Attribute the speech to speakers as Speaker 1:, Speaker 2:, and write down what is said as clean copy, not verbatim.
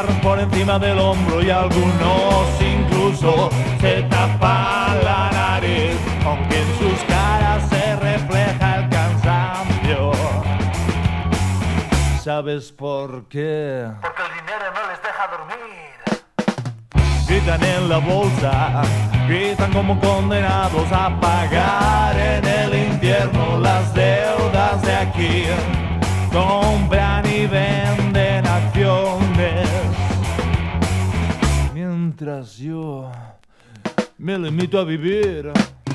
Speaker 1: por encima del hombro y algunos incluso se tapan la nariz, aunque en sus caras se refleja el cansancio. ¿Sabes por qué?
Speaker 2: Porque el dinero no les deja dormir.
Speaker 1: Gritan en la bolsa, gritan como condenados a pagar en el infierno las deudas de aquí. Compran y venden acciones, mientras yo me limito a vivir.